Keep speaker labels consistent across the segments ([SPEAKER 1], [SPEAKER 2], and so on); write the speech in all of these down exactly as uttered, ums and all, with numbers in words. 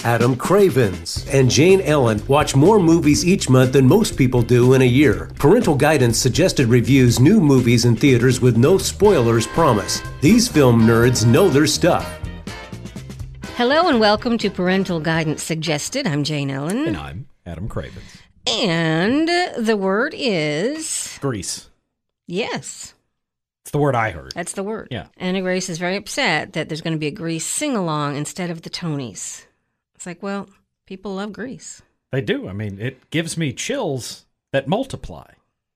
[SPEAKER 1] Adam Cravens and Jane Ellen watch more movies each month than most people do in a year. Parental Guidance Suggested reviews new movies in theaters with no spoilers promise. These film nerds know their stuff.
[SPEAKER 2] Hello and welcome to Parental Guidance Suggested. I'm Jane Ellen.
[SPEAKER 3] And I'm Adam Cravens.
[SPEAKER 2] And the word is...
[SPEAKER 3] Grease.
[SPEAKER 2] Yes.
[SPEAKER 3] It's the word I heard.
[SPEAKER 2] That's the word.
[SPEAKER 3] Yeah.
[SPEAKER 2] Anna Grace is very upset that there's going to be a Grease sing-along instead of the Tonys. It's like, well, people love Grease.
[SPEAKER 3] They do. I mean, it gives me chills that multiply.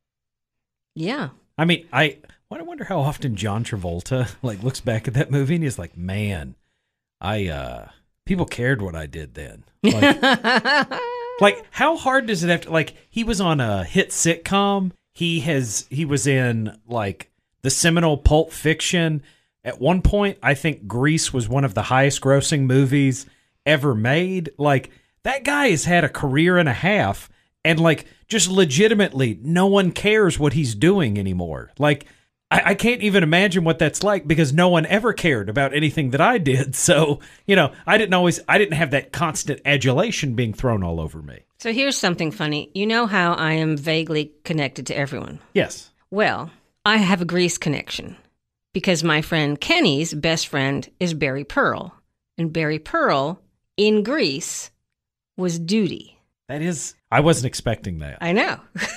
[SPEAKER 2] Yeah.
[SPEAKER 3] I mean, I, I wonder how often John Travolta like looks back at that movie and he's like, man, I, uh, people cared what I did then. Like, like, how hard does it have to, like, he was on a hit sitcom. He has, he was in, like, the seminal Pulp Fiction. At one point, I think Grease was one of the highest grossing movies ever made. Like, that guy has had a career and a half, and, like, just legitimately, no one cares what he's doing anymore. Like, I, I can't even imagine what that's like because no one ever cared about anything that I did. So, you know, I didn't always, I didn't have that constant adulation being thrown all over me.
[SPEAKER 2] So here's something funny. You know how I am vaguely connected to everyone?
[SPEAKER 3] Yes.
[SPEAKER 2] Well, I have a Grease connection because my friend Kenny's best friend is Barry Pearl. And Barry Pearl in Grease was Duty.
[SPEAKER 3] That is, I wasn't expecting that.
[SPEAKER 2] I know.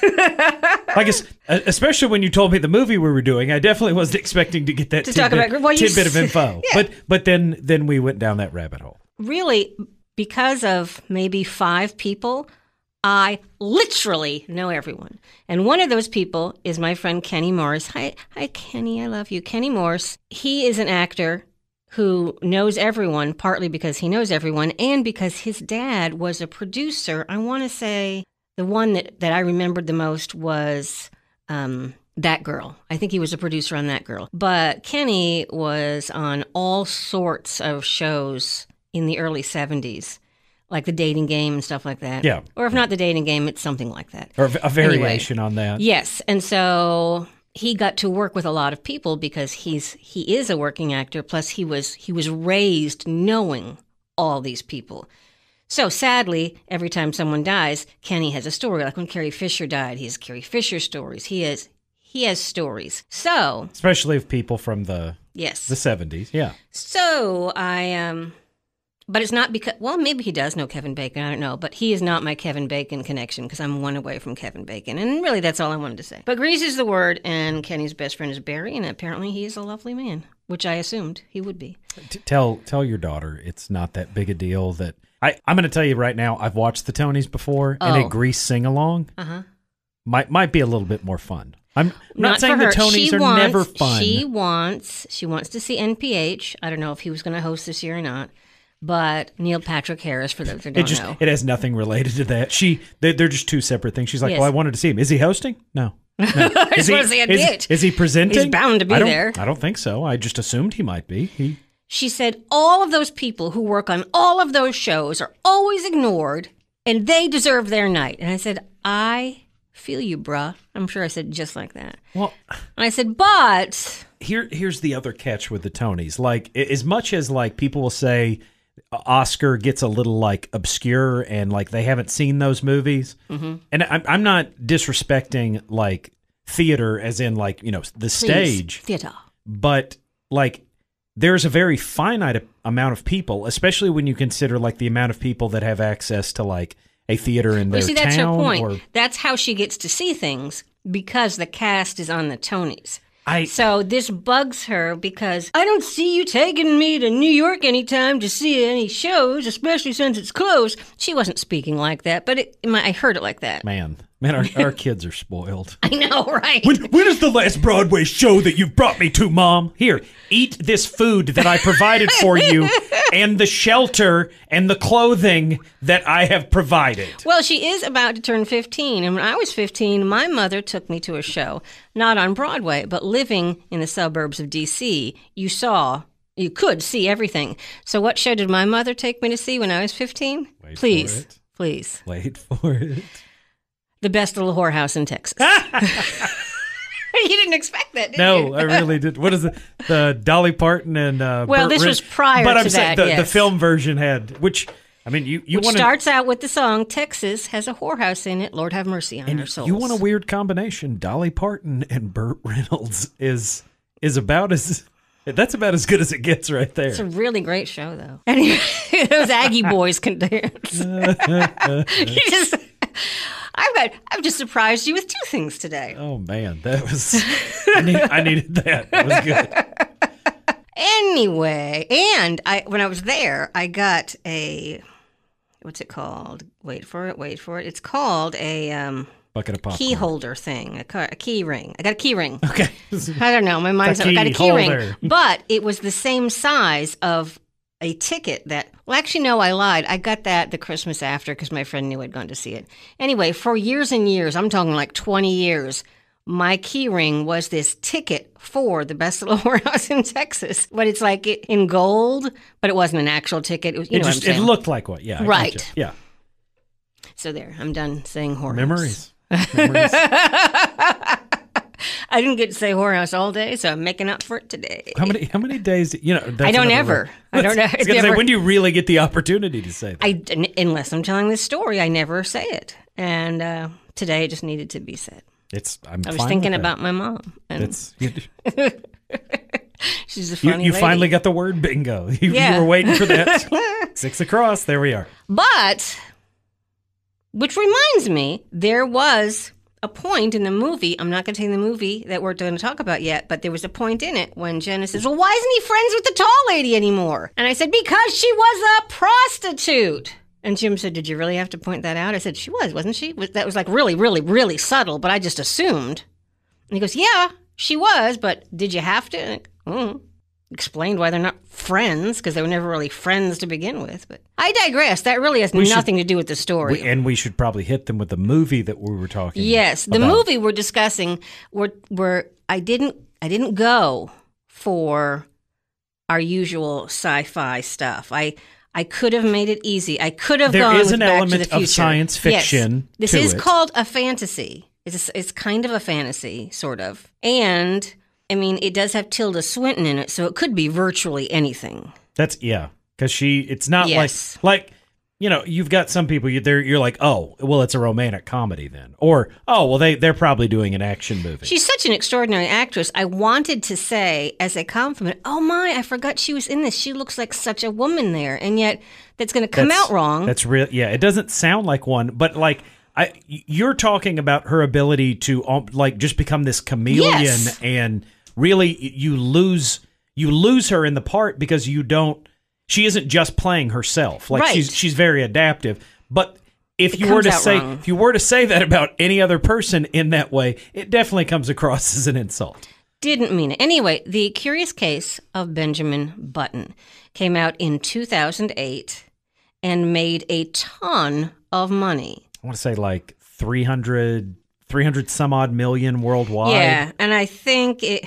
[SPEAKER 3] I guess, especially when you told me the movie we were doing, I definitely wasn't expecting to get that
[SPEAKER 2] to
[SPEAKER 3] tidbit,
[SPEAKER 2] talk about, well, you
[SPEAKER 3] tidbit of info.
[SPEAKER 2] Yeah.
[SPEAKER 3] But but then then we went down that rabbit hole.
[SPEAKER 2] Really, because of maybe five people, I literally know everyone. And one of those people is my friend Kenny Morris. Hi, hi, Kenny, I love you. Kenny Morris. He is an actor who knows everyone, partly because he knows everyone, and because his dad was a producer. I want to say the one that, that I remembered the most was um, That Girl. I think he was a producer on That Girl. But Kenny was on all sorts of shows in the early seventies. Like The Dating Game and stuff like that.
[SPEAKER 3] Yeah.
[SPEAKER 2] Or if not The Dating Game, it's something like that.
[SPEAKER 3] Or a variation
[SPEAKER 2] anyway,
[SPEAKER 3] on that.
[SPEAKER 2] Yes. And so he got to work with a lot of people because he's he is a working actor. Plus he was he was raised knowing all these people. So sadly, every time someone dies, Kenny has a story. Like when Carrie Fisher died, he has Carrie Fisher stories. He has he has stories. So
[SPEAKER 3] especially of people from the
[SPEAKER 2] yes.
[SPEAKER 3] the seventies. Yeah.
[SPEAKER 2] So I um But it's not because, well, maybe he does know Kevin Bacon. I don't know. But he is not my Kevin Bacon connection because I'm one away from Kevin Bacon. And really, that's all I wanted to say. But Grease is the word, and Kenny's best friend is Barry, and apparently he is a lovely man, which I assumed he would be.
[SPEAKER 3] T- tell tell your daughter it's not that big a deal that... I, I'm going to tell you right now, I've watched the Tonys before,
[SPEAKER 2] oh.
[SPEAKER 3] and a Grease sing-along
[SPEAKER 2] uh-huh.
[SPEAKER 3] might might be a little bit more fun. I'm not,
[SPEAKER 2] not
[SPEAKER 3] saying the Tonys
[SPEAKER 2] she
[SPEAKER 3] are
[SPEAKER 2] wants,
[SPEAKER 3] never fun.
[SPEAKER 2] She wants, she wants to see N P H. I don't know if he was going to host this year or not. But Neil Patrick Harris, for those who don't
[SPEAKER 3] it just,
[SPEAKER 2] know.
[SPEAKER 3] It has nothing related to that. She, they're, they're just two separate things. She's like,
[SPEAKER 2] yes.
[SPEAKER 3] well, I wanted to see him. Is he hosting? No. no.
[SPEAKER 2] I
[SPEAKER 3] Is,
[SPEAKER 2] just want to see N P H.
[SPEAKER 3] Is, is he presenting?
[SPEAKER 2] He's bound to be
[SPEAKER 3] I don't,
[SPEAKER 2] there.
[SPEAKER 3] I don't think so. I just assumed he might be. He.
[SPEAKER 2] She said all of those people who work on all of those shows are always ignored, and they deserve their night. And I said, I feel you, bruh. I'm sure I said just like that.
[SPEAKER 3] Well,
[SPEAKER 2] and I said, but...
[SPEAKER 3] Here, here's the other catch with the Tonys. Like, as much as, like, people will say... Oscar gets a little like obscure and like they haven't seen those movies. Mm-hmm. And I'm, I'm not disrespecting like theater as in like, you know, the Please, stage.
[SPEAKER 2] Theater.
[SPEAKER 3] But like there's a very finite amount of people, especially when you consider like the amount of people that have access to like a theater in their
[SPEAKER 2] town. You see,
[SPEAKER 3] town.
[SPEAKER 2] that's her point.
[SPEAKER 3] Or,
[SPEAKER 2] that's how she gets to see things because the cast is on the Tonys.
[SPEAKER 3] I,
[SPEAKER 2] so this bugs her because I don't see you taking me to New York anytime to see any shows, especially since it's closed. She wasn't speaking like that, but it, I heard it like that.
[SPEAKER 3] Man, man, our, our kids are spoiled.
[SPEAKER 2] I know, right?
[SPEAKER 3] When, when is the last Broadway show that you've brought me to, Mom? Here, eat this food that I provided for you and the shelter and the clothing that I have provided.
[SPEAKER 2] Well, she is about to turn fifteen, and when I was fifteen, my mother took me to a show, not on Broadway, but living in the suburbs of D C, you saw, you could see everything. So what show did my mother take me to see when I was fifteen?
[SPEAKER 3] Wait
[SPEAKER 2] please,
[SPEAKER 3] for it.
[SPEAKER 2] please.
[SPEAKER 3] Wait for it.
[SPEAKER 2] The Best Little Whorehouse in Texas. You didn't expect that, did
[SPEAKER 3] no,
[SPEAKER 2] you?
[SPEAKER 3] No, I really did. What is it? The Dolly Parton and uh,
[SPEAKER 2] well,
[SPEAKER 3] Burt
[SPEAKER 2] this
[SPEAKER 3] Rid-
[SPEAKER 2] was prior
[SPEAKER 3] but
[SPEAKER 2] to
[SPEAKER 3] I'm saying
[SPEAKER 2] that,
[SPEAKER 3] the,
[SPEAKER 2] yes.
[SPEAKER 3] the film version had, which I mean, you, you
[SPEAKER 2] which
[SPEAKER 3] want
[SPEAKER 2] starts out with the song, Texas has a whorehouse in it. Lord have mercy on
[SPEAKER 3] and
[SPEAKER 2] our souls.
[SPEAKER 3] you want a weird combination. Dolly Parton and Burt Reynolds is is about as... That's about as good as it gets right there.
[SPEAKER 2] It's a really great show, though. Anyway, those Aggie boys can dance. you just, I've got, I've just surprised you with two things today.
[SPEAKER 3] Oh man, that was I, need, I needed that. That was good.
[SPEAKER 2] Anyway, and I when I was there, I got a what's it called? Wait for it. Wait for it. It's called a um,
[SPEAKER 3] bucket of popcorn.
[SPEAKER 2] Key holder thing, a, car, a key ring. I got a key ring.
[SPEAKER 3] Okay.
[SPEAKER 2] I don't know. My mind's
[SPEAKER 3] A
[SPEAKER 2] I got a
[SPEAKER 3] key
[SPEAKER 2] key
[SPEAKER 3] holder.
[SPEAKER 2] ring, but it was the same size of a ticket that. Well, actually, no, I lied. I got that the Christmas after because my friend knew I'd gone to see it. Anyway, for years and years, I'm talking like twenty years. My key ring was this ticket for the best little whorehouse in Texas, but it's like it, in gold, but it wasn't an actual ticket. It was, you
[SPEAKER 3] It
[SPEAKER 2] know
[SPEAKER 3] just
[SPEAKER 2] what I'm
[SPEAKER 3] it
[SPEAKER 2] saying.
[SPEAKER 3] looked like what? Yeah. I
[SPEAKER 2] Right.
[SPEAKER 3] gotcha. Yeah.
[SPEAKER 2] So there, I'm done saying whorehouse.
[SPEAKER 3] Memories. Memories.
[SPEAKER 2] I didn't get to say whorehouse all day, so I'm making up for it today.
[SPEAKER 3] How many how many days? You know, that's
[SPEAKER 2] I don't
[SPEAKER 3] another
[SPEAKER 2] ever.
[SPEAKER 3] rule.
[SPEAKER 2] I don't know.
[SPEAKER 3] I was
[SPEAKER 2] It's
[SPEAKER 3] gonna say,
[SPEAKER 2] never-
[SPEAKER 3] when do you really get the opportunity to say that?
[SPEAKER 2] I, unless I'm telling this story, I never say it. And uh, today it just needed to be said.
[SPEAKER 3] It's. I'm.
[SPEAKER 2] I was
[SPEAKER 3] fine
[SPEAKER 2] thinking
[SPEAKER 3] with that.
[SPEAKER 2] about my mom. And
[SPEAKER 3] It's. You,
[SPEAKER 2] she's a
[SPEAKER 3] you,
[SPEAKER 2] funny
[SPEAKER 3] you
[SPEAKER 2] lady.
[SPEAKER 3] finally got the word bingo. You,
[SPEAKER 2] Yeah.
[SPEAKER 3] you were waiting for that. Six across. There we are.
[SPEAKER 2] But, which reminds me, there was a point in the movie, I'm not going to tell you the movie that we're going to talk about yet, but there was a point in it when Jenna says, well, why isn't he friends with the tall lady anymore? And I said, because she was a prostitute. And Jim said, did you really have to point that out? I said, she was, wasn't she? That was like really, really, really subtle, but I just assumed. And he goes, yeah, she was, but did you have to? And I, mm. Explained why they're not friends, because they were never really friends to begin with. But I digress. That really has
[SPEAKER 3] We should-
[SPEAKER 2] nothing to do with the story.
[SPEAKER 3] We, and we should probably hit them with the movie that we were talking.
[SPEAKER 2] Yes, the
[SPEAKER 3] about.
[SPEAKER 2] movie we're discussing, were were I didn't I didn't go for our usual sci-fi stuff. I I could have made it easy. I could have
[SPEAKER 3] There
[SPEAKER 2] gone
[SPEAKER 3] is
[SPEAKER 2] with
[SPEAKER 3] an
[SPEAKER 2] Back to
[SPEAKER 3] element
[SPEAKER 2] the
[SPEAKER 3] of
[SPEAKER 2] Future.
[SPEAKER 3] science fiction
[SPEAKER 2] Yes. This
[SPEAKER 3] to
[SPEAKER 2] is
[SPEAKER 3] it.
[SPEAKER 2] called a fantasy. It's a, it's kind of a fantasy, sort of, and. I mean, it does have Tilda Swinton in it, so it could be virtually anything.
[SPEAKER 3] That's yeah, because she. It's not
[SPEAKER 2] Yes.
[SPEAKER 3] like like you know you've got some people you there you're like, oh well, it's a romantic comedy then, or oh well they they're probably doing an action movie.
[SPEAKER 2] She's such an extraordinary actress. I wanted to say as a compliment, oh my, I forgot she was in this. She looks like such a woman there, and yet that's going to come
[SPEAKER 3] That's-
[SPEAKER 2] out wrong.
[SPEAKER 3] That's real. Yeah, it doesn't sound like one, but like. I, you're talking about her ability to um, like just become this chameleon,
[SPEAKER 2] Yes.
[SPEAKER 3] and really you lose you lose her in the part because you don't. She isn't just playing herself. Like
[SPEAKER 2] Right.
[SPEAKER 3] she's she's very adaptive. But if
[SPEAKER 2] It
[SPEAKER 3] you were
[SPEAKER 2] comes
[SPEAKER 3] to
[SPEAKER 2] out
[SPEAKER 3] say
[SPEAKER 2] wrong.
[SPEAKER 3] if you were to say that about any other person in that way, it definitely comes across as an insult.
[SPEAKER 2] Didn't mean it. Anyway, The Curious Case of Benjamin Button came out in two thousand eight and made a ton of money.
[SPEAKER 3] I want to say like three hundred, three hundred some odd million worldwide.
[SPEAKER 2] Yeah, and I think it.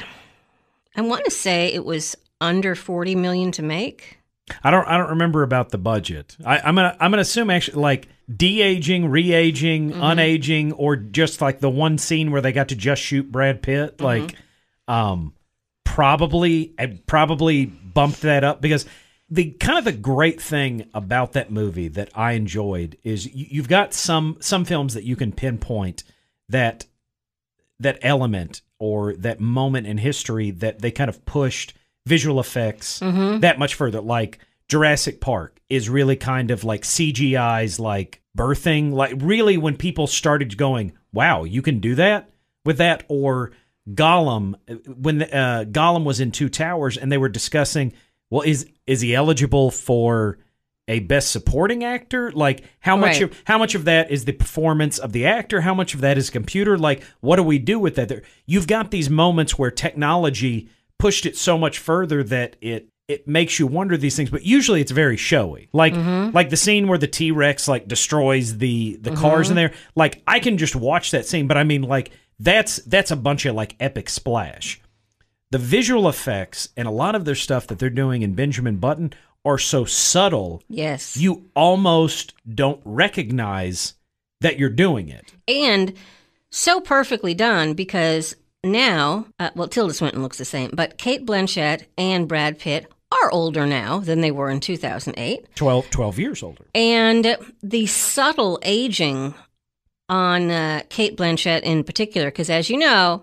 [SPEAKER 2] I want to say it was under forty million to make.
[SPEAKER 3] I don't. I don't remember about the budget. I, I'm gonna. I'm gonna assume actually like de-aging, re-aging,
[SPEAKER 2] Mm-hmm.
[SPEAKER 3] unaging, or just like the one scene where they got to just shoot Brad Pitt.
[SPEAKER 2] Mm-hmm.
[SPEAKER 3] Like, um, probably, I probably bumped that up because the kind of the great thing about that movie that I enjoyed is you, you've got some some films that you can pinpoint that that element or that moment in history that they kind of pushed visual effects
[SPEAKER 2] Mm-hmm.
[SPEAKER 3] that much further. Like Jurassic Park is really kind of like C G I's like birthing. Like really when people started going, wow, you can do that with that. Or Gollum, when the, uh, Gollum was in Two Towers and they were discussing, well, is is he eligible for a best supporting actor? Like how much
[SPEAKER 2] Right.
[SPEAKER 3] of how much of that is the performance of the actor? How much of that is computer? Like what do we do with that? There, you've got these moments where technology pushed it so much further that it it makes you wonder these things. But usually it's very showy. Like like the scene where the T-Rex like destroys the the cars in there. Like I can just watch that scene, but I mean like that's that's a bunch of like epic splash. The visual effects and a lot of their stuff that they're doing in Benjamin Button are so subtle,
[SPEAKER 2] Yes.
[SPEAKER 3] you almost don't recognize that you're doing it.
[SPEAKER 2] And so perfectly done because now, uh, well, Tilda Swinton looks the same, but Kate Blanchett and Brad Pitt are older now than they were in two thousand eight.
[SPEAKER 3] twelve, twelve years older.
[SPEAKER 2] And the subtle aging on uh, Cate Blanchett in particular, because as you know,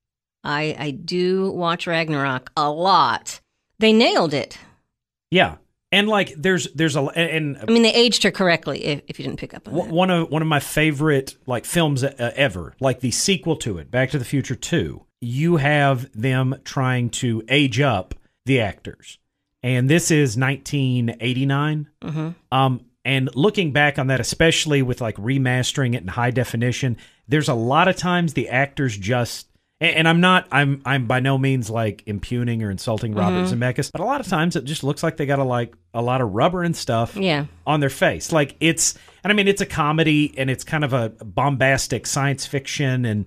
[SPEAKER 2] I, I do watch Ragnarok a lot. They nailed it.
[SPEAKER 3] Yeah. And like there's there's a and
[SPEAKER 2] I mean they aged her correctly if, if you didn't pick up on that.
[SPEAKER 3] One of one of my favorite like films uh, ever, like the sequel to it, Back to the Future two. You have them trying to age up the actors. And this is nineteen eighty-nine. Mm-hmm. Um, and looking back on that, especially with like remastering it in high definition, there's a lot of times the actors just, and, and I'm not, I'm I'm by no means like impugning or insulting mm-hmm. Robert Zemeckis, but a lot of times it just looks like they got a like a lot of rubber and stuff
[SPEAKER 2] yeah.
[SPEAKER 3] on their face. Like it's, and I mean it's a comedy and it's kind of a bombastic science fiction, and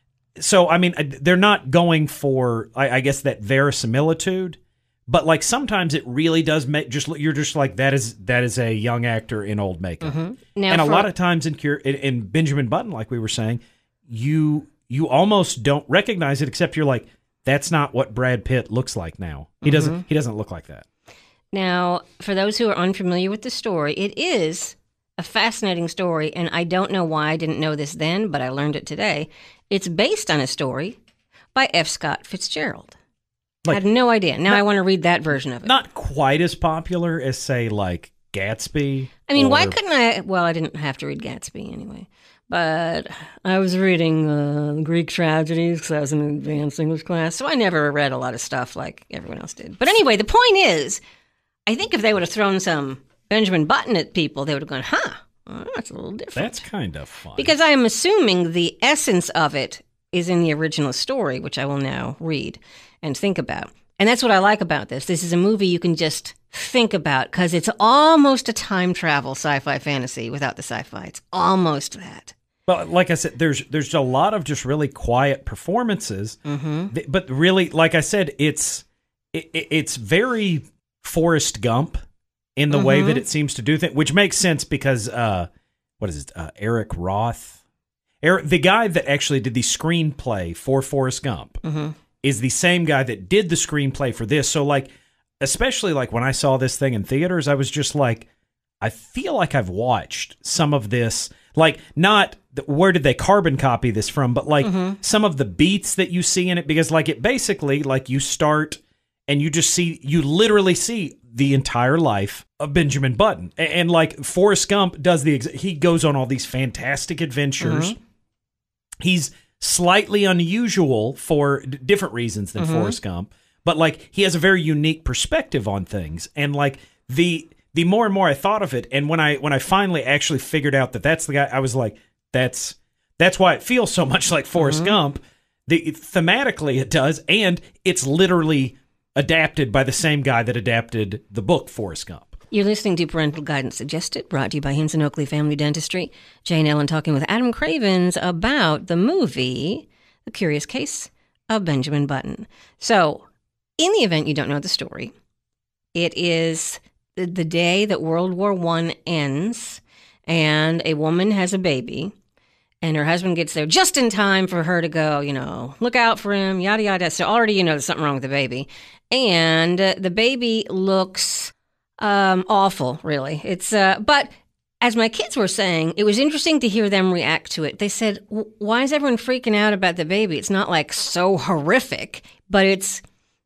[SPEAKER 3] so I mean they're not going for I, I guess that verisimilitude. But like sometimes it really does make just you're just like that is that is a young actor in old makeup,
[SPEAKER 2] mm-hmm. now
[SPEAKER 3] and a
[SPEAKER 2] for,
[SPEAKER 3] lot of times in, in in Benjamin Button, like we were saying, you you almost don't recognize it, except you're like that's not what Brad Pitt looks like now. He mm-hmm. doesn't he doesn't look like that.
[SPEAKER 2] Now, for those who are unfamiliar with the story, it is a fascinating story, and I don't know why I didn't know this then, but I learned it today. It's based on a story by F. Scott Fitzgerald. Like, I had no idea. Now not, I want to read that version of it.
[SPEAKER 3] Not quite as popular as, say, like Gatsby.
[SPEAKER 2] I mean,
[SPEAKER 3] or...
[SPEAKER 2] why couldn't I? Well, I didn't have to read Gatsby anyway. But I was reading uh, Greek tragedies because I was in an advanced English class, so I never read a lot of stuff like everyone else did. But anyway, the point is, I think if they would have thrown some Benjamin Button at people, they would have gone, huh, well, that's a little different.
[SPEAKER 3] That's kind of fun.
[SPEAKER 2] Because I am assuming the essence of it is in the original story, which I will now read and think about. And that's what I like about this. This is a movie you can just think about because it's almost a time travel sci-fi fantasy without the sci-fi. It's almost that.
[SPEAKER 3] Well, like I said, there's there's a lot of just really quiet performances, mm-hmm. but really, like I said, it's it, it's very Forrest Gump in the mm-hmm. way that it seems to do things, which makes sense because uh, what is it? Uh, Eric Roth, Eric, the guy that actually did the screenplay for Forrest Gump. Mm-hmm. is the same guy that did the screenplay for this. So, like, especially, like, when I saw this thing in theaters, I was just like, I feel like I've watched some of this. Like, not, where did they carbon copy this from, but, like, mm-hmm. some of the beats that you see in it. Because, like, it basically, like, you start and you just see, you literally see the entire life of Benjamin Button. And, and like, Forrest Gump does the, he goes on all these fantastic adventures. Mm-hmm. He's slightly unusual for d- different reasons than mm-hmm. Forrest Gump, but like he has a very unique perspective on things. And like the the more and more I thought of it, and when I when I finally actually figured out that that's the guy, I was like, that's that's why it feels so much like Forrest mm-hmm. Gump. The thematically it does, and it's literally adapted by the same guy that adapted the book Forrest Gump.
[SPEAKER 2] You're listening to Parental Guidance Suggested, brought to you by Hinson Oakley Family Dentistry. Jane Ellen talking with Adam Cravens about the movie, The Curious Case of Benjamin Button. So, in the event you don't know the story, it is the, the day that World War One ends, and a woman has a baby, and her husband gets there just in time for her to go, you know, look out for him, yada, yada. So already you know there's something wrong with the baby. And uh, the baby looks... Um, awful, really. It's, uh, but as my kids were saying, it was interesting to hear them react to it. They said, why is everyone freaking out about the baby? It's not like so horrific, but it's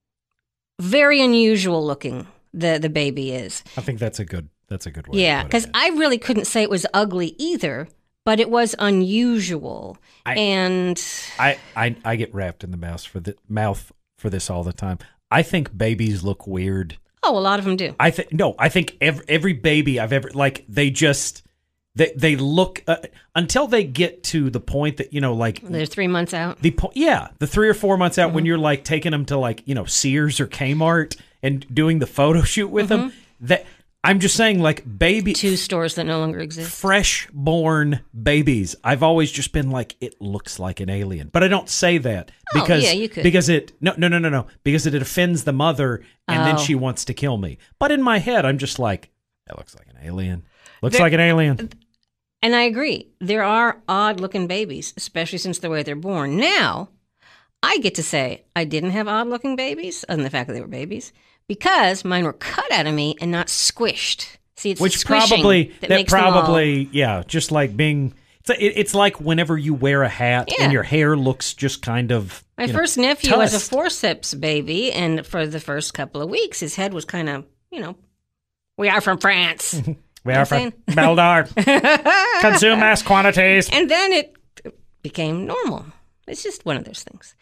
[SPEAKER 2] very unusual looking, the, the baby is.
[SPEAKER 3] I think that's a good, that's a good way.
[SPEAKER 2] Yeah, because I really couldn't say it was ugly either, but it was unusual. I, and
[SPEAKER 3] I, I, I get wrapped in the mouth for the mouth for this all the time. I think babies look weird.
[SPEAKER 2] Oh, a lot of them do.
[SPEAKER 3] I think no. I think every, every baby I've ever like they just they they look uh, until they get to the point that you know like
[SPEAKER 2] they're three months out.
[SPEAKER 3] The po- yeah, the three or four months out mm-hmm. when you're like taking them to like you know Sears or Kmart and doing the photo shoot with mm-hmm. them. That I'm just saying like baby
[SPEAKER 2] two stores that no longer exist.
[SPEAKER 3] Fresh born babies. I've always just been like it looks like an alien, but I don't say that because
[SPEAKER 2] oh, yeah, you could.
[SPEAKER 3] because it no no no no no because it offends the mother and oh. then she wants to kill me. But in my head, I'm just like that looks like an alien. Looks there, like an alien.
[SPEAKER 2] And I agree. There are odd looking babies, especially since the way they're born. Now, I get to say I didn't have odd-looking babies, other than the fact that they were babies, because mine were cut out of me and not squished. See, it's
[SPEAKER 3] Which
[SPEAKER 2] the squishing
[SPEAKER 3] probably,
[SPEAKER 2] that,
[SPEAKER 3] that
[SPEAKER 2] makes them all-
[SPEAKER 3] probably, yeah, just like being, it's, it, it's like whenever you wear a hat
[SPEAKER 2] Yeah.
[SPEAKER 3] and your hair looks just kind of,
[SPEAKER 2] My
[SPEAKER 3] you know,
[SPEAKER 2] first nephew was a
[SPEAKER 3] tussed.
[SPEAKER 2] forceps baby, and for the first couple of weeks, his head was kind of, you know, we are from France.
[SPEAKER 3] We
[SPEAKER 2] I'm
[SPEAKER 3] are from
[SPEAKER 2] saying-
[SPEAKER 3] Beldar. Consume mass quantities.
[SPEAKER 2] And then it became normal. It's just one of those things.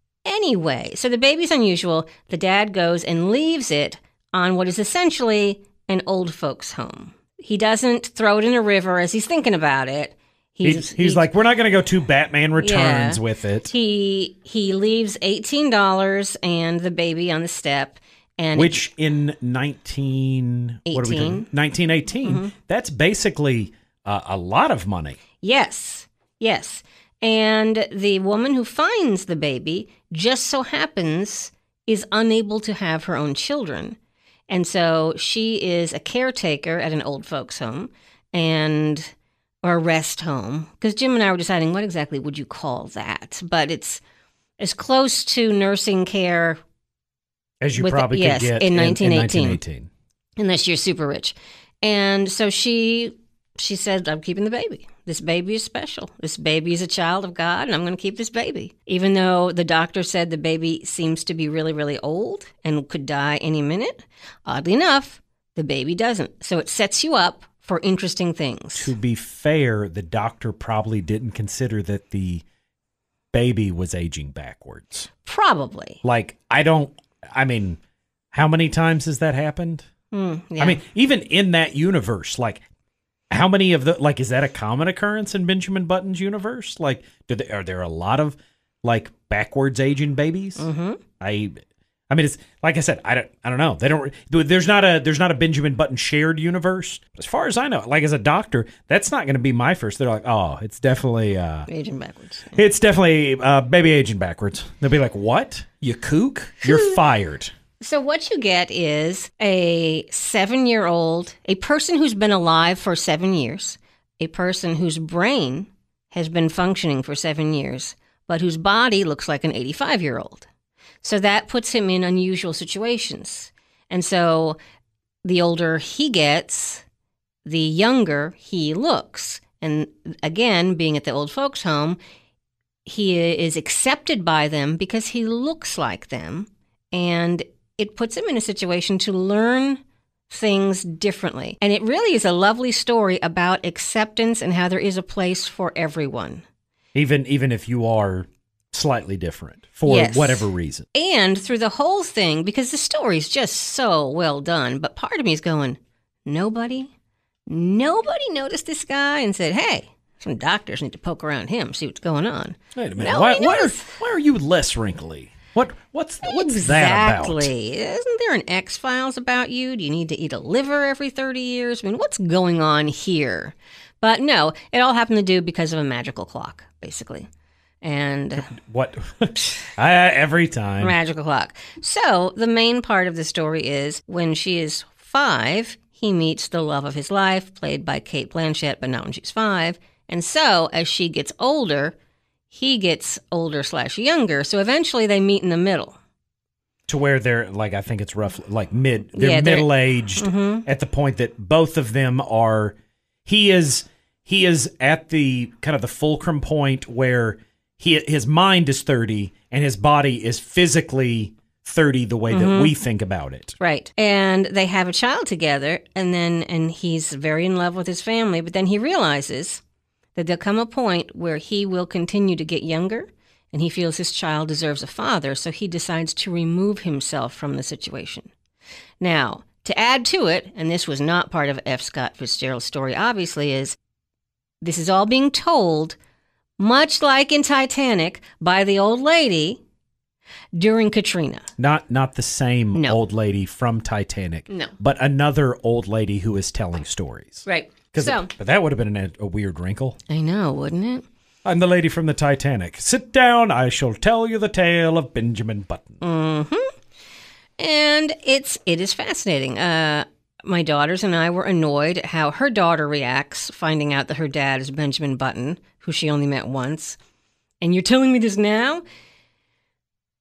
[SPEAKER 2] Anyway, so the baby's unusual. The dad goes and leaves it on what is essentially an old folks' home. He doesn't throw it in a river as he's thinking about it.
[SPEAKER 3] He's, he's like, we're not going to go to Batman Returns
[SPEAKER 2] Yeah.
[SPEAKER 3] with it.
[SPEAKER 2] He he leaves eighteen dollars and the baby on the step. And
[SPEAKER 3] Which in nineteen, what are we doing?
[SPEAKER 2] eighteen.
[SPEAKER 3] nineteen eighteen,
[SPEAKER 2] Mm-hmm.
[SPEAKER 3] that's basically uh, a lot of money.
[SPEAKER 2] Yes, yes. And the woman who finds the baby just so happens is unable to have her own children. And so she is a caretaker at an old folks home and or a rest home. Because Jim and I were deciding what exactly would you call that? But it's as close to nursing care
[SPEAKER 3] As you
[SPEAKER 2] With-
[SPEAKER 3] probably
[SPEAKER 2] yes,
[SPEAKER 3] could get
[SPEAKER 2] in
[SPEAKER 3] in, in
[SPEAKER 2] nineteen eighteen.
[SPEAKER 3] nineteen eighteen.
[SPEAKER 2] unless you're super rich. And so she she said, I'm keeping the baby. This baby is special. This baby is a child of God, and I'm going to keep this baby. Even though the doctor said the baby seems to be really, really old and could die any minute, oddly enough, the baby doesn't. So it sets you up for interesting things.
[SPEAKER 3] To be fair, the doctor probably didn't consider that the baby was aging backwards.
[SPEAKER 2] Probably.
[SPEAKER 3] Like, I don't, I mean, how many times has that happened?
[SPEAKER 2] Mm, yeah.
[SPEAKER 3] I mean, even in that universe, like, how many of the, like, is that a common occurrence in Benjamin Button's universe? Like, do they, are there a lot of, like, backwards aging babies?
[SPEAKER 2] Mm-hmm.
[SPEAKER 3] I, I mean, it's, like I said, I don't, I don't know. They don't, there's not a, there's not a Benjamin Button shared universe. As far as I know, like, as a doctor, that's not going to be my first. They're like, oh, it's definitely, uh,
[SPEAKER 2] Aging backwards. Yeah.
[SPEAKER 3] it's definitely, uh, baby aging backwards. They'll be like, what? You kook? You're fired.
[SPEAKER 2] So what you get is a seven-year-old, a person who's been alive for seven years, a person whose brain has been functioning for seven years, but whose body looks like an eighty-five-year-old. So that puts him in unusual situations. And so the older he gets, the younger he looks. And again, being at the old folks' home, he is accepted by them because he looks like them. And it puts him in a situation to learn things differently. And it really is a lovely story about acceptance and how there is a place for everyone.
[SPEAKER 3] Even, even if you are slightly different for
[SPEAKER 2] Yes.
[SPEAKER 3] whatever reason.
[SPEAKER 2] And through the whole thing, because the story's just so well done, but part of me is going, nobody, nobody noticed this guy and said, hey, some doctors need to poke around him, see what's going on.
[SPEAKER 3] Wait a minute.
[SPEAKER 2] No,
[SPEAKER 3] why,
[SPEAKER 2] I
[SPEAKER 3] why, are,
[SPEAKER 2] noticed.
[SPEAKER 3] why are you less wrinkly? What, what's, what's that about?
[SPEAKER 2] Exactly. Isn't there an X-Files about you? Do you need to eat a liver every thirty years? I mean, what's going on here? But no, it all happened to do because of a magical clock, basically. And
[SPEAKER 3] What? I, every time.
[SPEAKER 2] magical clock. So the main part of the story is when she is five, he meets the love of his life, played by Cate Blanchett, but not when she's five. And so as she gets older, he gets older slash younger. So eventually they meet in the middle.
[SPEAKER 3] To where they're like, I think it's roughly like mid, they're
[SPEAKER 2] Yeah, they're-
[SPEAKER 3] middle aged at the point that both of them are. He is he is at the kind of the fulcrum point where he his mind is thirty and his body is physically thirty the way that we think about it.
[SPEAKER 2] Right. And they have a child together, and then and he's very in love with his family, but then he realizes that there'll come a point where he will continue to get younger, and he feels his child deserves a father, so he decides to remove himself from the situation. Now, to add to it, and this was not part of F. Scott Fitzgerald's story, obviously, is this is all being told, much like in Titanic, by the old lady during Katrina.
[SPEAKER 3] Not not the same
[SPEAKER 2] No.
[SPEAKER 3] old lady from Titanic,
[SPEAKER 2] No.
[SPEAKER 3] but another old lady who is telling stories.
[SPEAKER 2] Right.
[SPEAKER 3] 'Cause
[SPEAKER 2] So,
[SPEAKER 3] it- but that would have been a, a weird wrinkle.
[SPEAKER 2] I know, wouldn't it?
[SPEAKER 3] I'm the lady from the Titanic. Sit down, I shall tell you the tale of Benjamin Button.
[SPEAKER 2] And it's it is fascinating. Uh, my daughters and I were annoyed at how her daughter reacts, finding out that her dad is Benjamin Button, who she only met once. And you're telling me this now?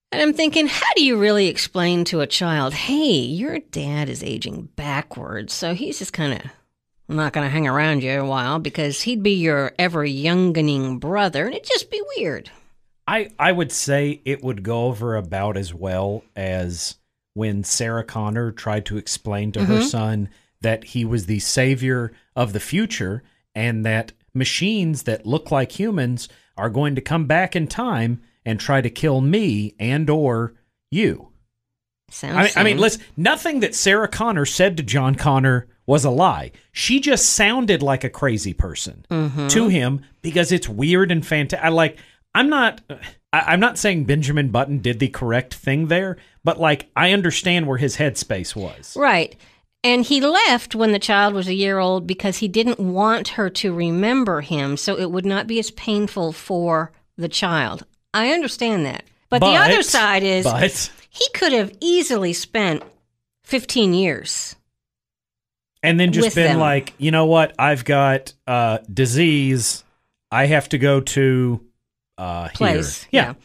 [SPEAKER 2] And I'm thinking, how do you really explain to a child, hey, your dad is aging backwards, so he's just kind of not going to hang around you a while because he'd be your ever-youngening brother, and it'd just be weird.
[SPEAKER 3] I, I would say it would go over about as well as when Sarah Connor tried to explain to mm-hmm. her son that he was the savior of the future and that machines that look like humans are going to come back in time and try to kill me and or you.
[SPEAKER 2] Sounds
[SPEAKER 3] I mean, I mean, listen, nothing that Sarah Connor said to John Connor was a lie. She just sounded like a crazy person mm-hmm. to him because it's weird and fantastic. I like, I'm not, I, I'm not saying Benjamin Button did the correct thing there, but like, I understand where his headspace was.
[SPEAKER 2] Right. And he left when the child was a year old because he didn't want her to remember him, so it would not be as painful for the child. I understand that. But, but the other side is
[SPEAKER 3] but,
[SPEAKER 2] he could have easily spent fifteen years.
[SPEAKER 3] And then just been
[SPEAKER 2] them.
[SPEAKER 3] like, you know what? I've got uh, disease. I have to go to uh,
[SPEAKER 2] place.
[SPEAKER 3] Here.
[SPEAKER 2] Yeah. yeah.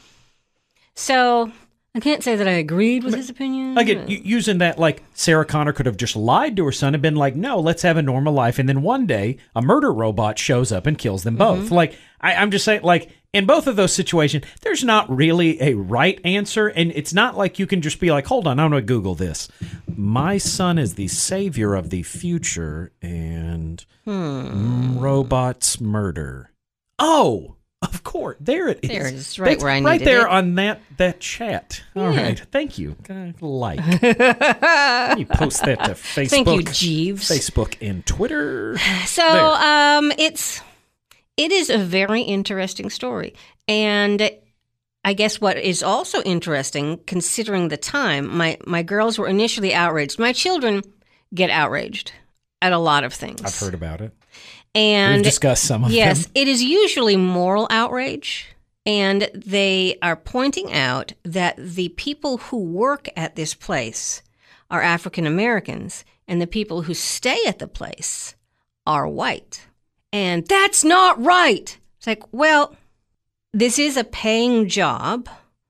[SPEAKER 2] So I can't say that I agreed with his opinion.
[SPEAKER 3] Again, using that, like, Sarah Connor could have just lied to her son and been like, no, let's have a normal life. And then one day, a murder robot shows up and kills them both. Mm-hmm. Like, I, I'm just saying, like, in both of those situations, there's not really a right answer. And it's not like you can just be like, hold on, I'm going to Google this. My son is the savior of the future and
[SPEAKER 2] hmm.
[SPEAKER 3] robots murder. Oh! Of course, there it is.
[SPEAKER 2] There it is, right That's where I
[SPEAKER 3] right
[SPEAKER 2] needed
[SPEAKER 3] there
[SPEAKER 2] it.
[SPEAKER 3] on that that chat. All
[SPEAKER 2] yeah.
[SPEAKER 3] right, thank you. Like, you post that to Facebook.
[SPEAKER 2] Thank you, Jeeves.
[SPEAKER 3] Facebook and Twitter.
[SPEAKER 2] So, um, it's it is a very interesting story, and I guess what is also interesting, considering the time, my my girls were initially outraged. My children get outraged at a lot of things.
[SPEAKER 3] I've heard about it.
[SPEAKER 2] And
[SPEAKER 3] we've discussed some of
[SPEAKER 2] yes,
[SPEAKER 3] them.
[SPEAKER 2] It is usually moral outrage, and they are pointing out that the people who work at this place are African Americans, and the people who stay at the place are white. And that's not right. It's like, well, this is a paying job,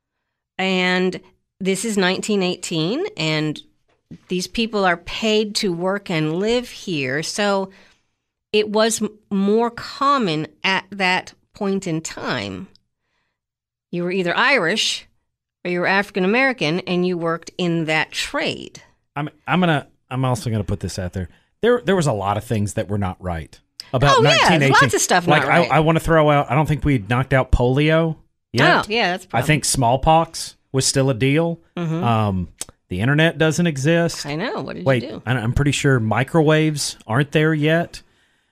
[SPEAKER 2] and this is nineteen eighteen, and these people are paid to work and live here, so it was m- more common at that point in time. You were either Irish or you were African American, and you worked in that trade.
[SPEAKER 3] I'm I'm gonna I'm also gonna put this out there. There there was a lot of things that were not right about
[SPEAKER 2] oh,
[SPEAKER 3] nineteen eighteen.
[SPEAKER 2] Yeah, lots of stuff
[SPEAKER 3] like
[SPEAKER 2] not right.
[SPEAKER 3] I, I want to throw out. I don't think we knocked out polio yet.
[SPEAKER 2] Oh, yeah, that's. A problem.
[SPEAKER 3] I think smallpox was still a deal.
[SPEAKER 2] Mm-hmm.
[SPEAKER 3] Um, the internet doesn't exist.
[SPEAKER 2] I know. What did
[SPEAKER 3] Wait,
[SPEAKER 2] you do?
[SPEAKER 3] I'm pretty sure microwaves aren't there yet.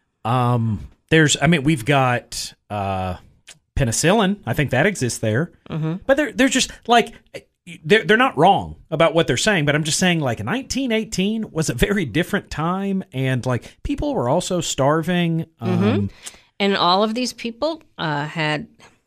[SPEAKER 3] Um, there's, I mean, we've got uh, penicillin. I think that exists there.
[SPEAKER 2] Mm-hmm.
[SPEAKER 3] But they're they're just like they're they're not wrong about what they're saying. But I'm just saying, like, nineteen eighteen was a very different time, and like people were also starving. Um,
[SPEAKER 2] mm-hmm. And all of these people uh, had.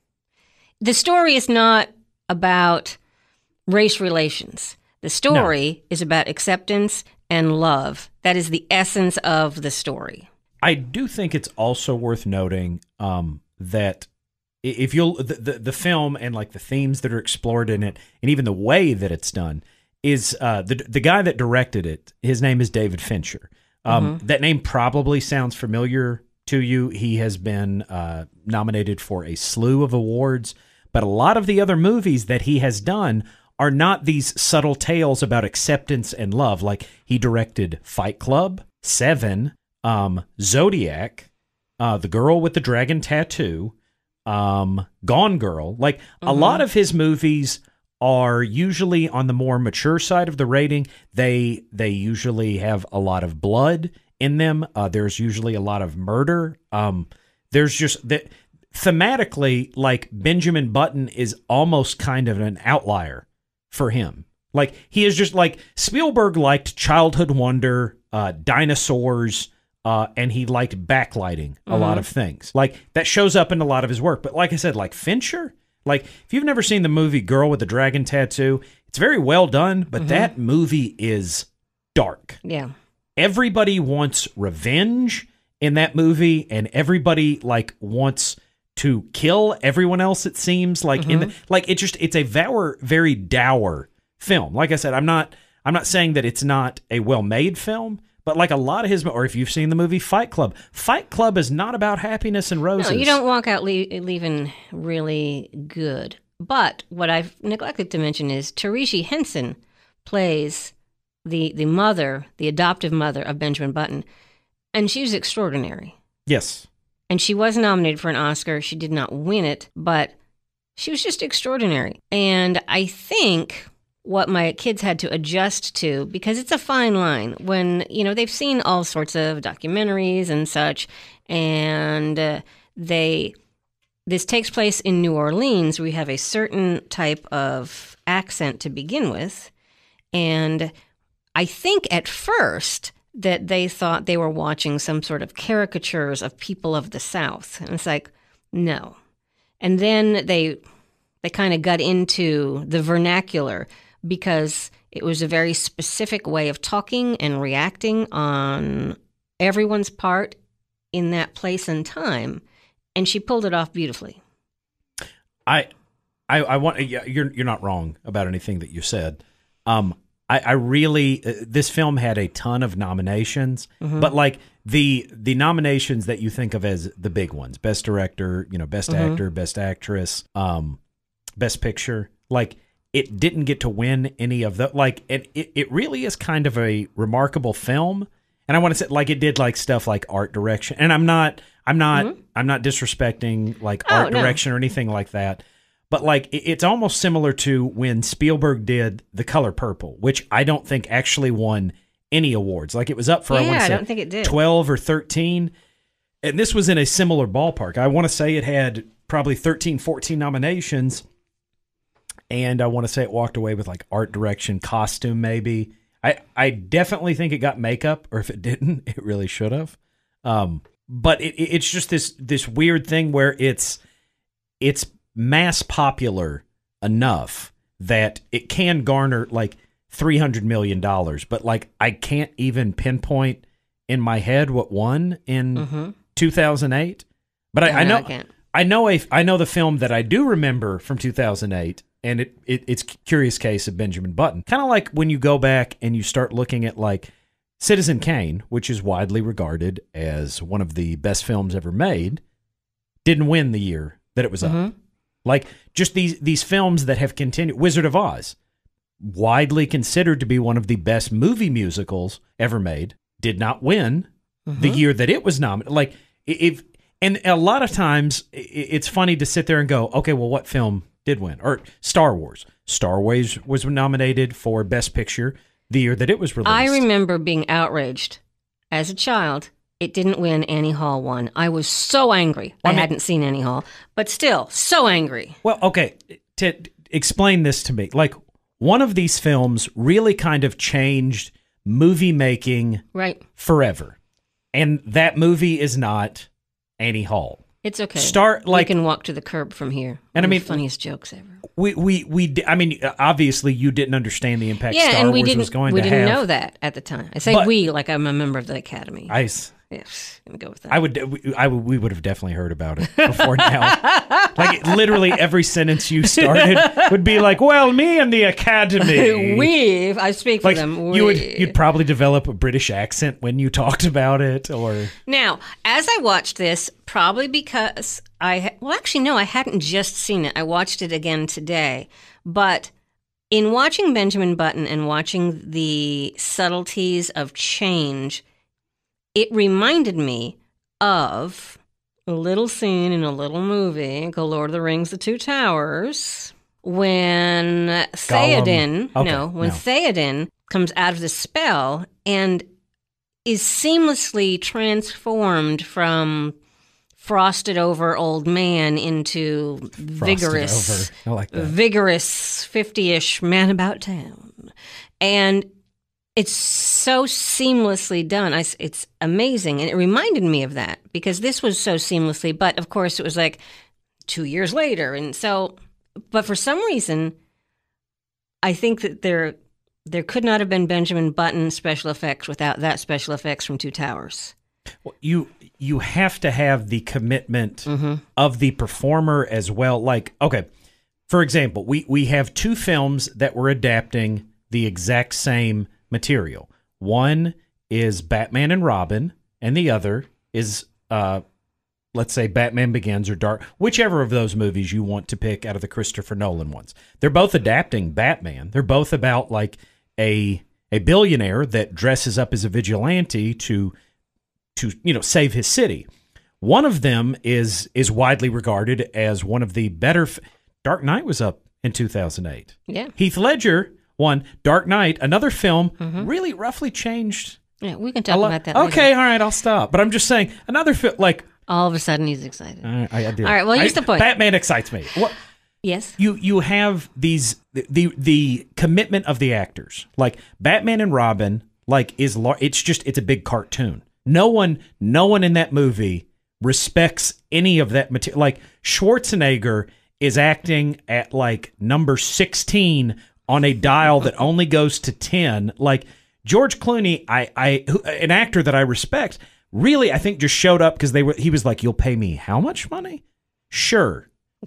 [SPEAKER 2] The story is not about race relations. The story no. is about acceptance and love. That is the essence of the story.
[SPEAKER 3] I do think it's also worth noting um, that if you'll the, the the film and like the themes that are explored in it, and even the way that it's done, is uh, the the guy that directed it. His name is David Fincher. Um, mm-hmm. That name probably sounds familiar to you. He has been uh, nominated for a slew of awards, but a lot of the other movies that he has done are not these subtle tales about acceptance and love. Like he directed Fight Club, Seven. Um, Zodiac, uh, The Girl with the Dragon Tattoo, um, Gone Girl. Like mm-hmm. a lot of his movies are usually on the more mature side of the rating. They they usually have a lot of blood in them. Uh, there's usually a lot of murder. Um, there's just that thematically, like Benjamin Button is almost kind of an outlier for him. Like he is just like Spielberg liked childhood wonder, uh, dinosaurs. Uh, and he liked backlighting a mm-hmm. lot of things. Like, that shows up in a lot of his work. But like I said, like Fincher, like, if you've never seen the movie Girl with the Dragon Tattoo, it's very well done, but mm-hmm. that movie is dark.
[SPEAKER 2] Yeah.
[SPEAKER 3] Everybody wants revenge in that movie, and everybody, like, wants to kill everyone else. It seems like mm-hmm. in the, like it just it's a very very dour film. Like I said, I'm not I'm not saying that it's not a well-made film, but like a lot of his, or if you've seen the movie Fight Club, Fight Club is not about happiness and roses.
[SPEAKER 2] No, you don't walk out le- leaving really good. But what I've neglected to mention is Taraji Henson plays the the mother, the adoptive mother of Benjamin Button, and she was extraordinary.
[SPEAKER 3] Yes.
[SPEAKER 2] And she was nominated for an Oscar. She did not win it, but she was just extraordinary. And I think what my kids had to adjust to, because it's a fine line when, you know, they've seen all sorts of documentaries and such, and uh, they... This takes place in New Orleans. We have a certain type of accent to begin with. And I think at first that they thought they were watching some sort of caricatures of people of the South. And it's like, no. And then they they kind of got into the vernacular because it was a very specific way of talking and reacting on everyone's part in that place and time. And she pulled it off beautifully.
[SPEAKER 3] I, I, I want you're you're not wrong about anything that you said. Um, I, I really uh, this film had a ton of nominations, mm-hmm. but like the the nominations that you think of as the big ones: best director, you know, best mm-hmm. actor, best actress, um, best picture. Like it didn't get to win any of the like. It it, it really is kind of a remarkable film. And I want to say, like, it did like stuff like art direction, and I'm not, I'm not, mm-hmm. I'm not disrespecting like
[SPEAKER 2] oh,
[SPEAKER 3] art
[SPEAKER 2] no.
[SPEAKER 3] direction or anything like that. But like, it, it's almost similar to when Spielberg did The Color Purple, which I don't think actually won any awards. Like, it was up for
[SPEAKER 2] yeah,
[SPEAKER 3] I want to
[SPEAKER 2] I
[SPEAKER 3] say
[SPEAKER 2] don't think it did.
[SPEAKER 3] twelve or thirteen, and this was in a similar ballpark. I want to say it had probably thirteen, fourteen nominations, and I want to say it walked away with like art direction, costume, maybe. I, I definitely think it got makeup, or if it didn't, it really should have. Um, but it, it's just this this weird thing where it's it's mass popular enough that it can garner like three hundred million dollars. But like I can't even pinpoint in my head what won in mm-hmm. two thousand eight. But I,
[SPEAKER 2] no,
[SPEAKER 3] I know
[SPEAKER 2] I, can't.
[SPEAKER 3] I know a I know the film that I do remember from two thousand eight. And it, it it's Curious Case of Benjamin Button. Kind of like when you go back and you start looking at like Citizen Kane, which is widely regarded as one of the best films ever made, didn't win the year that it was mm-hmm. up. Like just these these films that have continued. Wizard of Oz, widely considered to be one of the best movie musicals ever made, did not win mm-hmm. the year that it was nominated. Like if and a lot of times it's funny to sit there and go, okay, well, what film did win? Or Star Wars. Star Wars was nominated for Best Picture the year that it was released.
[SPEAKER 2] I remember being outraged as a child. It didn't win. Annie Hall won. I was so angry. Well, I, I mean, hadn't seen Annie Hall, but still so angry.
[SPEAKER 3] Well, okay, to explain this to me. Like, one of these films really kind of changed movie making
[SPEAKER 2] right.
[SPEAKER 3] forever. And that movie is not Annie Hall.
[SPEAKER 2] It's okay.
[SPEAKER 3] Start like
[SPEAKER 2] we can walk to the curb from here.
[SPEAKER 3] And I mean,
[SPEAKER 2] funniest jokes ever.
[SPEAKER 3] We we we. I mean, obviously, you didn't understand the impact
[SPEAKER 2] yeah,
[SPEAKER 3] Star
[SPEAKER 2] and we
[SPEAKER 3] Wars
[SPEAKER 2] didn't,
[SPEAKER 3] was going
[SPEAKER 2] we
[SPEAKER 3] to
[SPEAKER 2] have. We
[SPEAKER 3] have.
[SPEAKER 2] didn't know that at the time. I say
[SPEAKER 3] but,
[SPEAKER 2] we like I'm a member of the Academy.
[SPEAKER 3] I.
[SPEAKER 2] Yes, I'm gonna go with that.
[SPEAKER 3] I would. I would. We would have definitely heard about it before now. Like literally every sentence you started would be like, "Well, me and the Academy."
[SPEAKER 2] we. I speak for
[SPEAKER 3] like,
[SPEAKER 2] them. We.
[SPEAKER 3] You would. You'd probably develop a British accent when you talked about it, or
[SPEAKER 2] now as I watched this, probably because I well, actually no, I hadn't just seen it. I watched it again today, but. In watching Benjamin Button and watching the subtleties of change, it reminded me of a little scene in a little movie called Lord of the Rings, The Two Towers, when Theoden,
[SPEAKER 3] okay,
[SPEAKER 2] no, when
[SPEAKER 3] no.
[SPEAKER 2] Theoden comes out of the spell and is seamlessly transformed from frosted over old man into frosted vigorous,
[SPEAKER 3] over. I like that.
[SPEAKER 2] vigorous fifty-ish man about town. And it's so seamlessly done. I, it's amazing. And it reminded me of that because this was so seamlessly, but of course it was like two years later. And so, but for some reason, I think that there, there could not have been Benjamin Button special effects without that special effects from Two Towers.
[SPEAKER 3] Well, you you have to have the commitment
[SPEAKER 2] Mm-hmm.
[SPEAKER 3] of the performer as well. Like, okay, for example, we, we have two films that were adapting the exact same material. One is Batman and Robin, and the other is, uh, let's say, Batman Begins or Dark, whichever of those movies you want to pick out of the Christopher Nolan ones. They're both adapting Batman. They're both about like a a billionaire that dresses up as a vigilante to to you know save his city. One of them is is widely regarded as one of the better. F- Dark Knight was up in two thousand eight.
[SPEAKER 2] Yeah.
[SPEAKER 3] Heath Ledger won Dark Knight, another film
[SPEAKER 2] Mm-hmm.
[SPEAKER 3] really roughly changed.
[SPEAKER 2] Yeah, we can talk
[SPEAKER 3] a lot.
[SPEAKER 2] about that later.
[SPEAKER 3] Okay, all right, I'll stop. But I'm just saying, another film like
[SPEAKER 2] All of a sudden, he's excited.
[SPEAKER 3] uh, I, I did.
[SPEAKER 2] All right, well, here's
[SPEAKER 3] I-
[SPEAKER 2] the point.
[SPEAKER 3] Batman excites me. What
[SPEAKER 2] Yes.
[SPEAKER 3] you you have these the, the the commitment of the actors. Like Batman and Robin, like is lar- it's just it's a big cartoon. No one no one in that movie respects any of that material. Like Schwarzenegger is acting at like number sixteen on a dial that only goes to ten. Like George Clooney, I I who, an actor that I respect, really I think just showed up because they were he was like, "You'll pay me how much money?" Sure.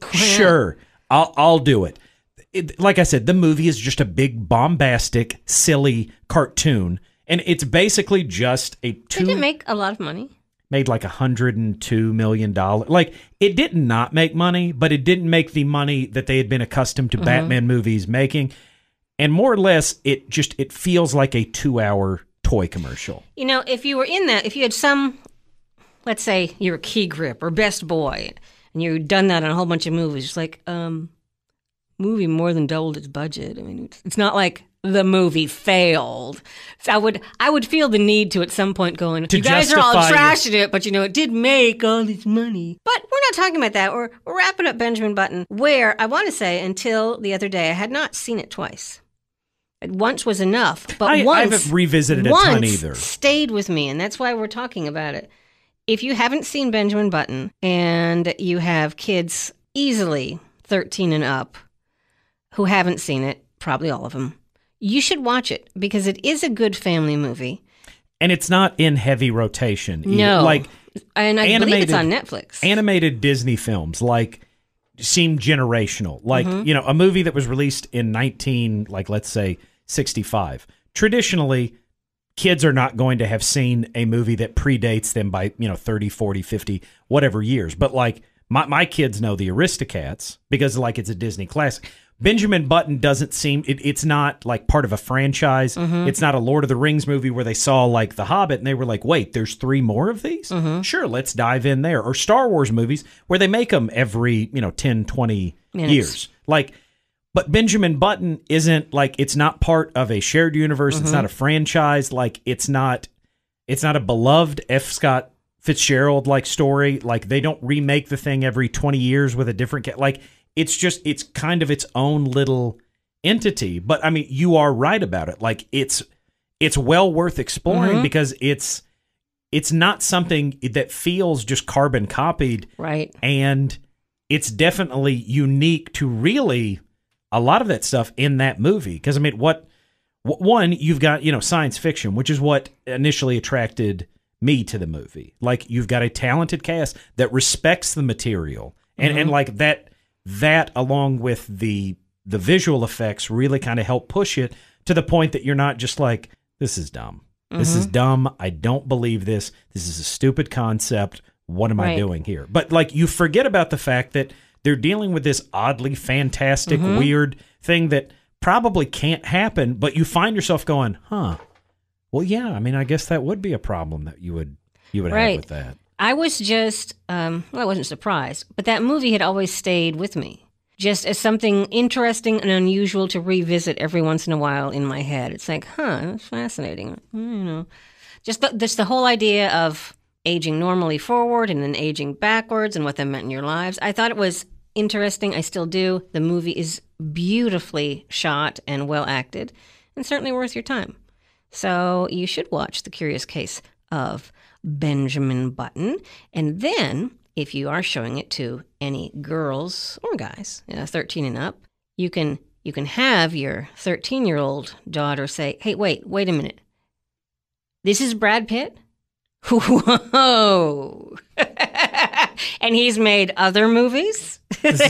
[SPEAKER 3] Sure. I'll I'll do it. It. Like I said, the movie is just a big bombastic, silly cartoon, and it's basically just a two.
[SPEAKER 2] Did it make a lot of money?
[SPEAKER 3] Made like a hundred and two million dollars. Like it did not make money, but it didn't make the money that they had been accustomed to
[SPEAKER 2] Mm-hmm.
[SPEAKER 3] Batman movies making, and more or less, it just it feels like a two-hour toy commercial.
[SPEAKER 2] You know, if you were in that, if you had some, let's say you're a key grip or best boy, and you've done that on a whole bunch of movies, it's like, um, movie more than doubled its budget. I mean, it's, it's not like the movie failed. So I would, I would feel the need to at some point go in,
[SPEAKER 3] To
[SPEAKER 2] you guys are all
[SPEAKER 3] justify your-
[SPEAKER 2] trashing it, but you know, it did make all this money. But we're not talking about that. We're, we're wrapping up Benjamin Button, where I want to say until the other day, I had not seen it twice. It once was enough, but
[SPEAKER 3] I, I
[SPEAKER 2] once
[SPEAKER 3] haven't revisited a
[SPEAKER 2] once
[SPEAKER 3] ton either.
[SPEAKER 2] stayed with me, and that's why we're talking about it. If you haven't seen Benjamin Button and you have kids easily thirteen and up who haven't seen it, probably all of them, you should watch it because it is a good family movie.
[SPEAKER 3] And it's not in heavy rotation. either.
[SPEAKER 2] No.
[SPEAKER 3] Like
[SPEAKER 2] And I believe it's
[SPEAKER 3] animated-
[SPEAKER 2] on Netflix.
[SPEAKER 3] animated Disney films like seem generational. Like,
[SPEAKER 2] Mm-hmm.
[SPEAKER 3] you know, a movie that was released in nineteen, like let's say sixty-five. Traditionally, kids are not going to have seen a movie that predates them by, you know, thirty, forty, fifty, whatever years. But like my my kids know the Aristocats because like it's a Disney classic. Benjamin Button doesn't seem it, it's not like part of a franchise.
[SPEAKER 2] Mm-hmm.
[SPEAKER 3] It's not a Lord of the Rings movie where they saw like The Hobbit and they were like, wait, there's three more of these?
[SPEAKER 2] Mm-hmm.
[SPEAKER 3] Sure, let's dive in there. Or Star Wars movies where they make them every, you know, ten, twenty
[SPEAKER 2] Minutes.
[SPEAKER 3] years. Like, but Benjamin Button isn't like, it's not part of a shared universe.
[SPEAKER 2] Mm-hmm.
[SPEAKER 3] It's not a franchise. Like, it's not, it's not a beloved F. Scott Fitzgerald like story. Like, they don't remake the thing every twenty years with a different, ca- like, it's just, it's kind of its own little entity. But I mean, you are right about it. Like, it's, it's well worth exploring
[SPEAKER 2] Mhm.
[SPEAKER 3] because it's, it's not something that feels just carbon copied.
[SPEAKER 2] Right.
[SPEAKER 3] And it's definitely unique to really a lot of that stuff in that movie. Because, I mean, what, wh- one, you've got, you know, science fiction, which is what initially attracted me to the movie. Like, you've got a talented cast that respects the material. And,
[SPEAKER 2] Mm-hmm.
[SPEAKER 3] and like, that, that along with the, the visual effects really kind of help push it to the point that you're not just like, this is dumb. This
[SPEAKER 2] Mm-hmm.
[SPEAKER 3] is dumb. I don't believe this. This is a stupid concept. What am I
[SPEAKER 2] Right.
[SPEAKER 3] doing here? But like you forget about the fact that they're dealing with this oddly fantastic,
[SPEAKER 2] Mm-hmm.
[SPEAKER 3] weird thing that probably can't happen, but you find yourself going, huh, well, yeah, I mean, I guess that would be a problem that you would you would
[SPEAKER 2] Right.
[SPEAKER 3] have with that.
[SPEAKER 2] I was just, um, well, I wasn't surprised, but that movie had always stayed with me, just as something interesting and unusual to revisit every once in a while in my head. It's like, huh, that's fascinating. You know, just the, just the whole idea of aging normally forward and then aging backwards and what that meant in your lives. I thought it was interesting. I still do. The movie is beautifully shot and well acted, and certainly worth your time. So you should watch The Curious Case of Benjamin Button. And then, if you are showing it to any girls or guys, you know, thirteen and up, you can you can have your thirteen-year-old daughter say, hey, wait, wait a minute. This is Brad Pitt? Whoa. And he's made other movies?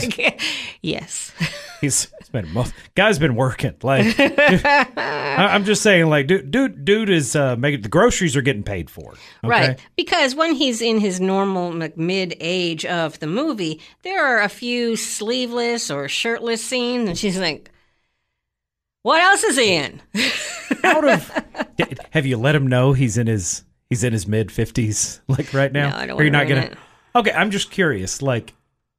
[SPEAKER 2] Yes.
[SPEAKER 3] He's, he's been most guy's been working. Like, I, I'm just saying, like, dude, dude, dude is uh, making the groceries are getting paid for, okay?
[SPEAKER 2] Right? Because when he's in his normal like, mid age of the movie, there are a few sleeveless or shirtless scenes, and she's like, "What else is he in?"
[SPEAKER 3] Out of have you let him know he's in his he's in his mid fifties, like right now?
[SPEAKER 2] No, I don't.
[SPEAKER 3] Are you not gonna?
[SPEAKER 2] It.
[SPEAKER 3] Okay, I'm just curious, like.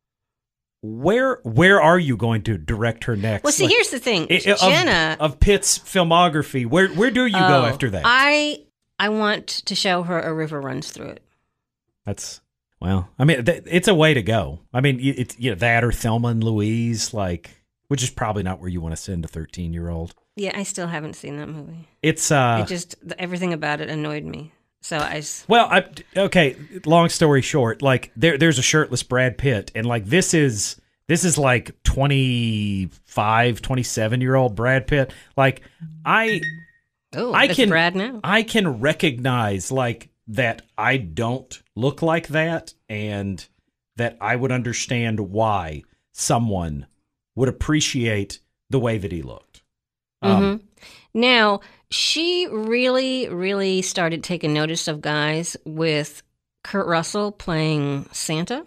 [SPEAKER 3] Where where are you going to direct her next?
[SPEAKER 2] Well, see,
[SPEAKER 3] like,
[SPEAKER 2] here's the thing,
[SPEAKER 3] it,
[SPEAKER 2] Jenna
[SPEAKER 3] of, of Pitt's filmography. Where where do you
[SPEAKER 2] oh,
[SPEAKER 3] go after that?
[SPEAKER 2] I I want to show her A River Runs Through It.
[SPEAKER 3] That's well, I mean, th- it's a way to go. I mean, it's you know that or Thelma and Louise, like, which is probably not where you want to send a thirteen year old.
[SPEAKER 2] Yeah, I still haven't seen that movie.
[SPEAKER 3] It's uh,
[SPEAKER 2] it just everything about it annoyed me. So I
[SPEAKER 3] well, I okay. Long story short, like there there's a shirtless Brad Pitt, and like this is. This is like twenty-five, twenty-seven-year-old Brad Pitt. Like, I
[SPEAKER 2] oh,
[SPEAKER 3] I can
[SPEAKER 2] Brad now.
[SPEAKER 3] I can recognize, like, that I don't look like that and that I would understand why someone would appreciate the way that he looked. Um,
[SPEAKER 2] mm-hmm. Now, she really, really started taking notice of guys with Kurt Russell playing Santa.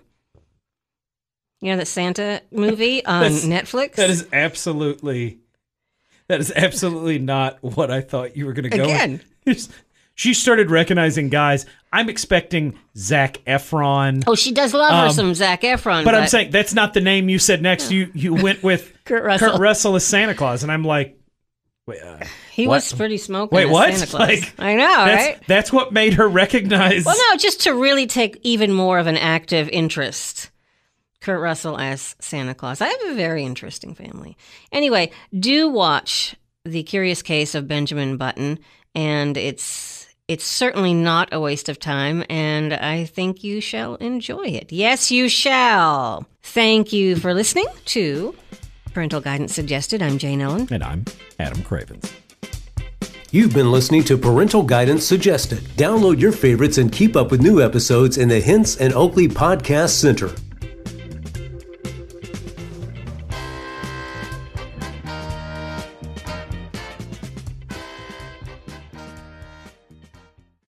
[SPEAKER 2] You know, the Santa movie on Netflix?
[SPEAKER 3] That is absolutely, that is absolutely not what I thought you were going to go
[SPEAKER 2] Again.
[SPEAKER 3] with. She started recognizing guys. I'm expecting Zac Efron.
[SPEAKER 2] Oh, she does love her
[SPEAKER 3] um,
[SPEAKER 2] some Zac Efron.
[SPEAKER 3] But, but I'm saying that's not the name you said next. You you went with
[SPEAKER 2] Kurt Russell.
[SPEAKER 3] Kurt Russell as Santa Claus. And I'm like, wait, uh,
[SPEAKER 2] he
[SPEAKER 3] what?
[SPEAKER 2] was pretty smoking
[SPEAKER 3] Wait,
[SPEAKER 2] as
[SPEAKER 3] what?
[SPEAKER 2] Santa Claus.
[SPEAKER 3] Like,
[SPEAKER 2] I know,
[SPEAKER 3] that's,
[SPEAKER 2] right?
[SPEAKER 3] That's what made her recognize.
[SPEAKER 2] Well, no, just to really take even more of an active interest. Kurt Russell as Santa Claus. I have a very interesting family. Anyway, do watch The Curious Case of Benjamin Button, and it's it's certainly not a waste of time, and I think you shall enjoy it. Yes, you shall. Thank you for listening to Parental Guidance Suggested. I'm Jane Ellen.
[SPEAKER 3] And I'm Adam Cravens.
[SPEAKER 1] You've been listening to Parental Guidance Suggested. Download your favorites and keep up with new episodes in the Hints and Oakley Podcast Center.